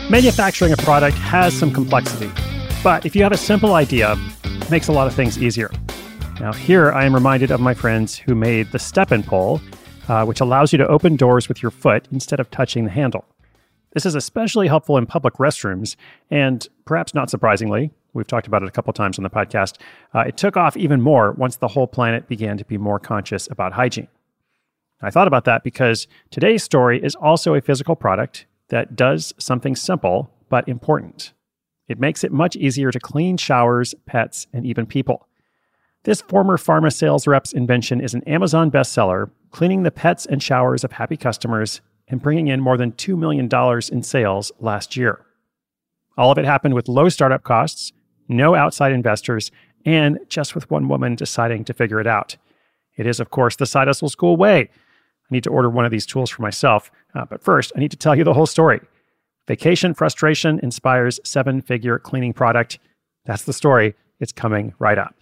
Manufacturing a product has some complexity, but if you have a simple idea, it makes a lot of things easier. Now here I am reminded of my friends who made the step-in pole, which allows you to open doors with your foot instead of touching the handle. This is especially helpful in public restrooms, and perhaps not surprisingly, we've talked about it a couple times on the podcast, it took off even more once the whole planet began to be more conscious about hygiene. I thought about that because today's story is also a physical product that does something simple but important. It makes it much easier to clean showers, pets, and even people. This former pharma sales rep's invention is an Amazon bestseller, cleaning the pets and showers of happy customers and bringing in more than $2 million in sales last year. All of it happened with low startup costs, no outside investors, and just with one woman deciding to figure it out. It is, of course, the Side Hustle School way. I need to order one of these tools for myself, but first, I need to tell you the whole story. Vacation frustration inspires seven-figure cleaning product. That's the story. It's coming right up.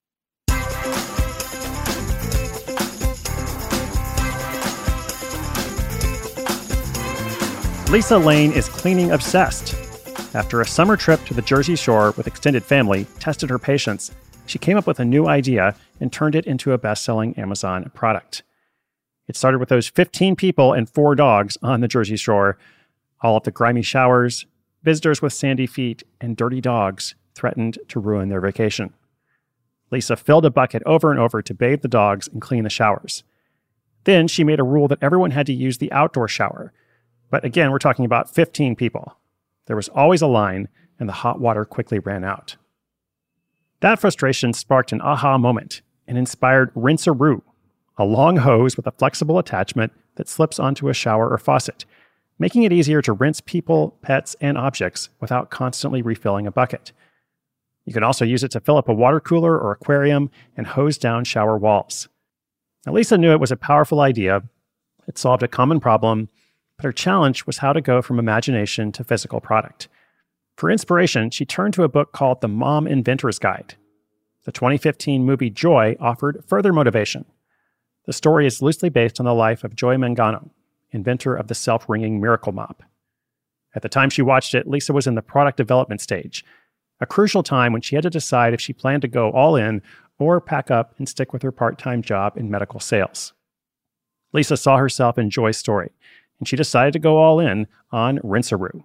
Lisa Lane is cleaning obsessed. After a summer trip to the Jersey Shore with extended family tested her patience, she came up with a new idea and turned it into a best-selling Amazon product. It started with those 15 people and 4 dogs on the Jersey Shore. All of the grimy showers, visitors with sandy feet, and dirty dogs threatened to ruin their vacation. Lisa filled a bucket over and over to bathe the dogs and clean the showers. Then she made a rule that everyone had to use the outdoor shower. But again, we're talking about 15 people. There was always a line, and the hot water quickly ran out. That frustration sparked an aha moment and inspired Rinse-A-Roo, a long hose with a flexible attachment that slips onto a shower or faucet, making it easier to rinse people, pets, and objects without constantly refilling a bucket. You can also use it to fill up a water cooler or aquarium and hose down shower walls. Now, Lisa knew it was a powerful idea. It solved a common problem, but her challenge was how to go from imagination to physical product. For inspiration, she turned to a book called The Mom Inventor's Guide. The 2015 movie Joy offered further motivation. The story is loosely based on the life of Joy Mangano, inventor of the self-wringing Miracle Mop. At the time she watched it, Lisa was in the product development stage, a crucial time when she had to decide if she planned to go all in or pack up and stick with her part-time job in medical sales. Lisa saw herself in Joy's story, and she decided to go all in on Rinse-A-Roo.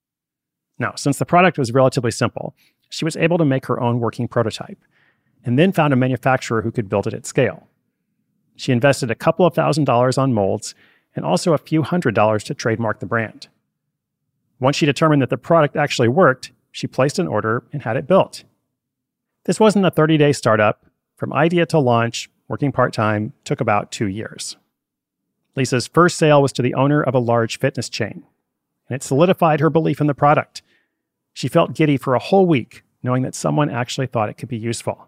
Now, since the product was relatively simple, she was able to make her own working prototype, and then found a manufacturer who could build it at scale. She invested a couple of $1,000s on molds and also a few $100s to trademark the brand. Once she determined that the product actually worked, she placed an order and had it built. This wasn't a 30-day startup. From idea to launch, working part-time, took about 2 years. Lisa's first sale was to the owner of a large fitness chain, and it solidified her belief in the product. She felt giddy for a whole week, knowing that someone actually thought it could be useful.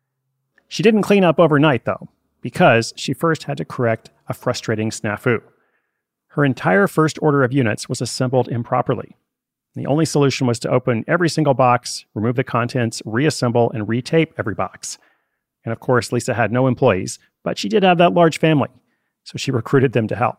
She didn't clean up overnight, though, because she first had to correct a frustrating snafu. Her entire first order of units was assembled improperly. The only solution was to open every single box, remove the contents, reassemble, and retape every box. And of course, Lisa had no employees, but she did have that large family, so she recruited them to help.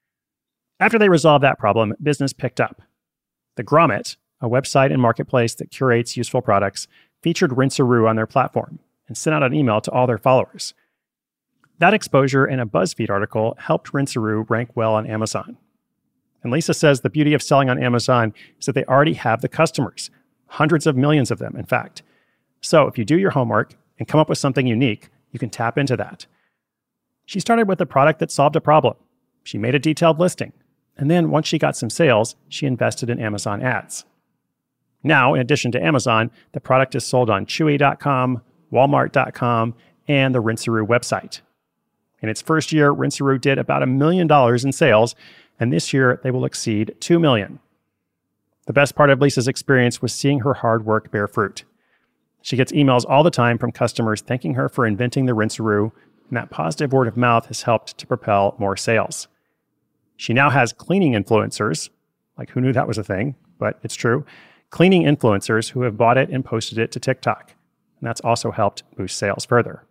After they resolved that problem, business picked up. The Grommet, a website and marketplace that curates useful products, featured Rinse-A-Roo on their platform and sent out an email to all their followers. That exposure and a BuzzFeed article helped Rinse-A-Roo rank well on Amazon. And Lisa says the beauty of selling on Amazon is that they already have the customers, hundreds of millions of them, in fact. So if you do your homework and come up with something unique, you can tap into that. She started with a product that solved a problem. She made a detailed listing. And then once she got some sales, she invested in Amazon ads. Now, in addition to Amazon, the product is sold on Chewy.com, Walmart.com, and the Rinse-A-Roo website. In its first year, Rinse-A-Roo did about $1 million in sales, and this year they will exceed $2 million. The best part of Lisa's experience was seeing her hard work bear fruit. She gets emails all the time from customers thanking her for inventing the Rinse-A-Roo, and that positive word of mouth has helped to propel more sales. She now has cleaning influencers, like who knew that was a thing, but it's true, cleaning influencers who have bought it and posted it to TikTok, and that's also helped boost sales further.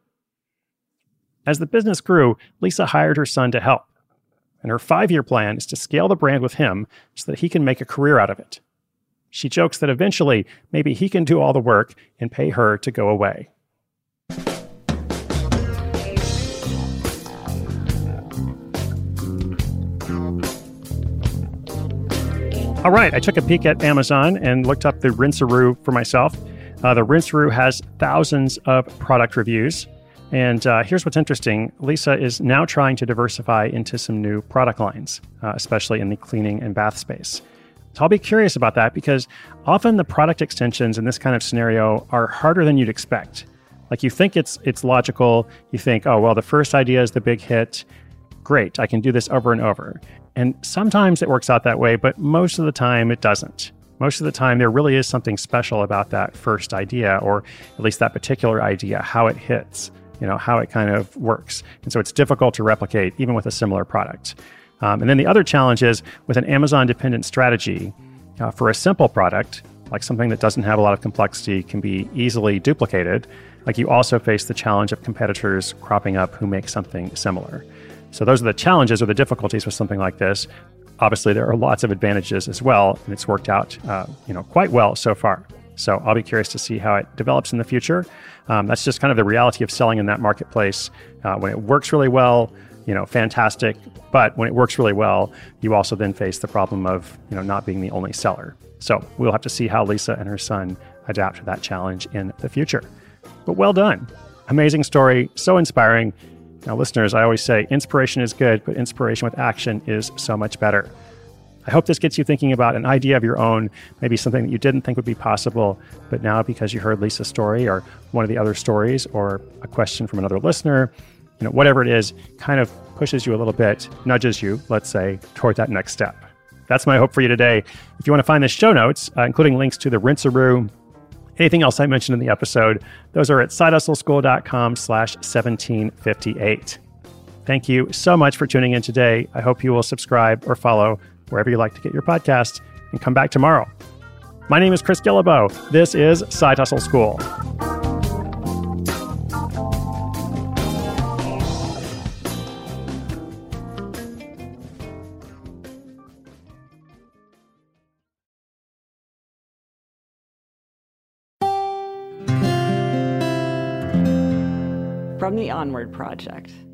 As the business grew, Lisa hired her son to help, and her 5-year plan is to scale the brand with him so that he can make a career out of it. She jokes that eventually maybe he can do all the work and pay her to go away. All right, I took a peek at Amazon and looked up the Rinse-A-Roo for myself. The Rinse-A-Roo has thousands of product reviews. And here's what's interesting. Lisa is now trying to diversify into some new product lines, especially in the cleaning and bath space. So I'll be curious about that because often the product extensions in this kind of scenario are harder than you'd expect. Like you think it's logical. You think, oh, well, the first idea is the big hit. Great, I can do this over and over. And sometimes it works out that way, but most of the time it doesn't. Most of the time there really is something special about that first idea, or at least that particular idea, how it hits, how it kind of works. And so it's difficult to replicate even with a similar product. And then the other challenge is with an Amazon-dependent strategy, for a simple product, like something that doesn't have a lot of complexity, can be easily duplicated. Like you also face the challenge of competitors cropping up who make something similar. So those are the challenges or the difficulties with something like this. Obviously, there are lots of advantages as well, and it's worked out, quite well so far. So I'll be curious to see how it develops in the future. That's just kind of the reality of selling in that marketplace. When it works really well, fantastic. But when it works really well, you also then face the problem of, not being the only seller. So we'll have to see how Lisa and her son adapt to that challenge in the future. But well done. Amazing story. So inspiring. Now, listeners, I always say inspiration is good, but inspiration with action is so much better. I hope this gets you thinking about an idea of your own, maybe something that you didn't think would be possible, but now because you heard Lisa's story or one of the other stories or a question from another listener, whatever it is, kind of pushes you a little bit, nudges you, let's say, toward that next step. That's my hope for you today. If you want to find the show notes, including links to the Rinse-A-Roo, anything else I mentioned in the episode, those are at sidehustleschool.com/1758. Thank you so much for tuning in today. I hope you will subscribe or follow wherever you like to get your podcasts and come back tomorrow. My name is Chris Guillebeau. This is Side Hustle School. From the Onward Project.